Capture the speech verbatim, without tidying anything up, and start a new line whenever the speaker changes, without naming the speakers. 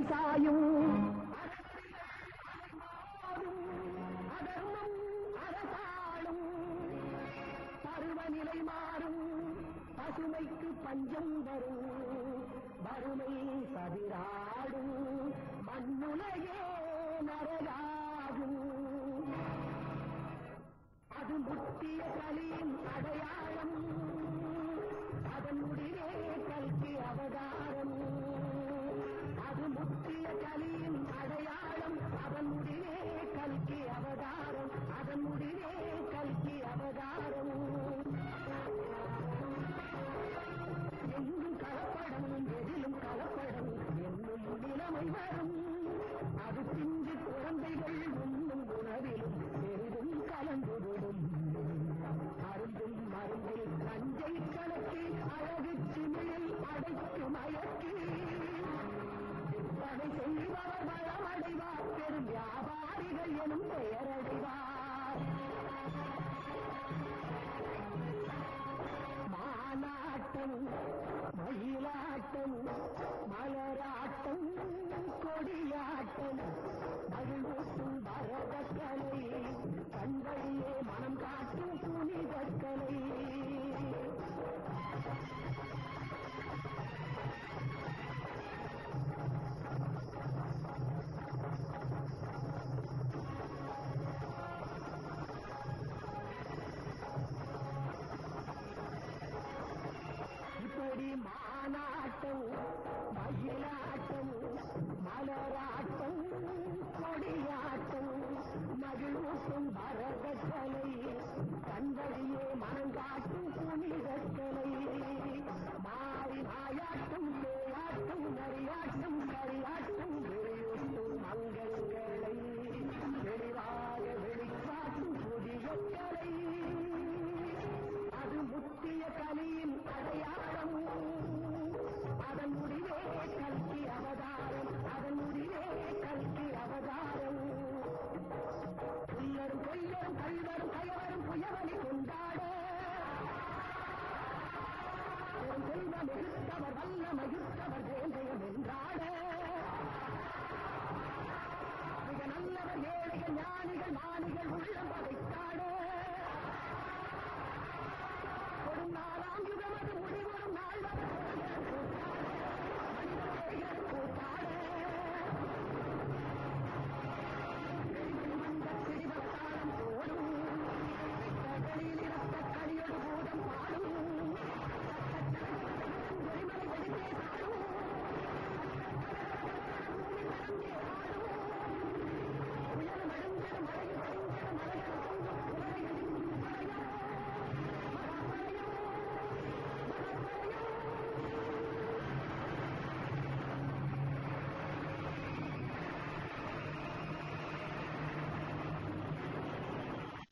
சாயும் அதர்மம் அரசாளும் பருவநிலை மாறும் பசுமைக்கு பஞ்சம் வரும் வறுமை சதிராடும் மண்ணுலகே நரகாகும் அது முத்திய கலியின் அடையாளம் அதன் முடிவே கல்கி அவதாரம் அது முத்திய கலியின் அடையாளம் அதன் முடிவே கல்கி அவதாரம் அதன் முடிவே கல்கி அவதாரம் எங்கும் கலப்படம் எதிலும் கலப்படம் என்னும் நிலைமை வரும் அது பிஞ்சு குழந்தைகள் உண்ணும் உணவிலும் பெரிதும் கலந்துவிடும் அருந்தும் மருந்தில் நஞ்சை கலக்கி அழகு சிமிழில் அடைத்து மயக்கி விற்பனை செய்பவர் வளமடைவார் பெரும் வியாபாரிகள் எனும் பெயரடைவார் மானாட்டம் மயிலாட்டம் மலராட்டம் கொடியாட்டம் மகிழ்வூட்டும் பரதக்கலை கண்களிலே மனம் காட்டும் புனிதக்கலை இப்படி மானாட்டம் மயிலாட்டம் மலராட்டம் கொடியாட்டம் மகிழ்வூட்டும் பரதக்கலை கண்களிலே மனம் காட்டும்